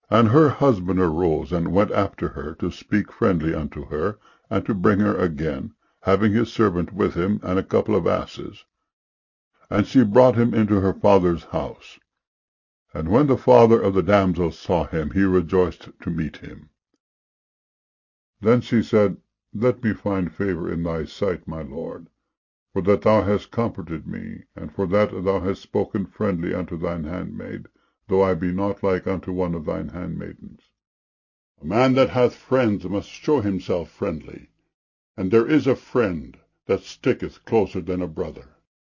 And her husband arose, and went after her, to speak friendly unto her, and to bring her again, having his servant with him, and a couple of asses. And she brought him into her father's house. And when the father of the damsel saw him, he rejoiced to meet him. Then she said, Let me find favour in thy sight, my lord, for that thou hast comforted me, and for that thou hast spoken friendly unto thine handmaid, though I be not like unto one of thine handmaidens. A man that hath friends must show himself friendly, and there is a friend that sticketh closer than a brother.